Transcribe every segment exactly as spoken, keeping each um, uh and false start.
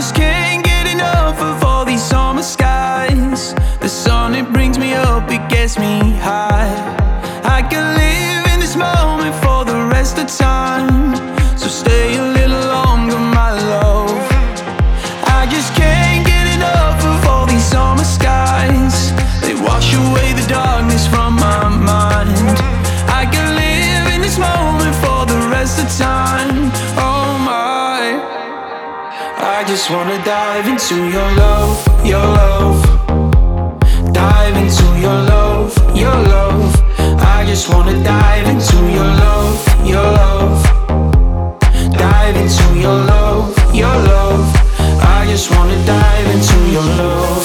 just can't get enough of all these summer skies. The sun, it brings me up, it gets me high. I can live in this moment for the rest of time. So stay a little longer, my love. I just can't get enough of all these summer skies. They wash away the darkness from my mind. I can live in this moment for the rest of time. Oh my, I just wanna dive into your love, your love. Dive into your love, your love. I just wanna dive into your love, your love. Dive into your love, your love. I just wanna dive into your love.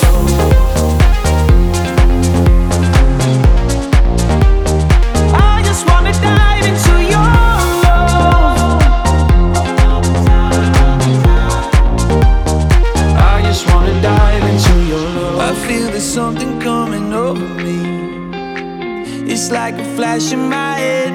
I just wanna dive into your love. I just wanna dive into your love. I feel there's something coming over me. It's like a flash in my head.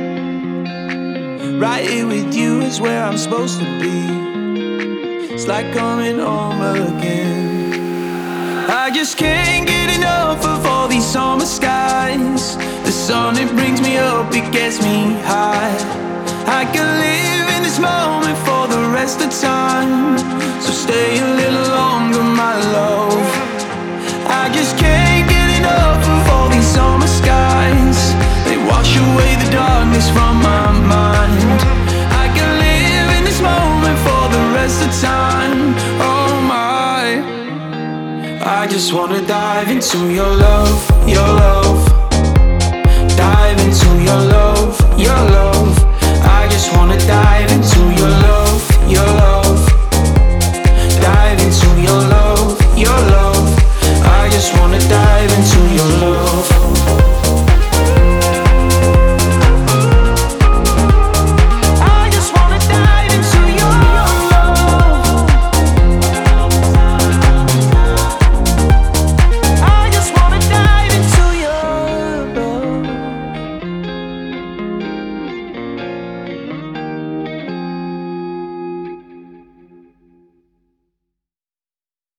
Right here with you is where I'm supposed to be. It's like coming home again. I just can't get enough of all these summer skies. The sun, it brings me up, it gets me high. I can live in this moment for the rest of time. So stay a little longer, my love. I just can't get enough of all these summer skies. They wash away the darkness from my mind. I can live in this moment for the rest of time. Oh my, I just wanna dive into your love.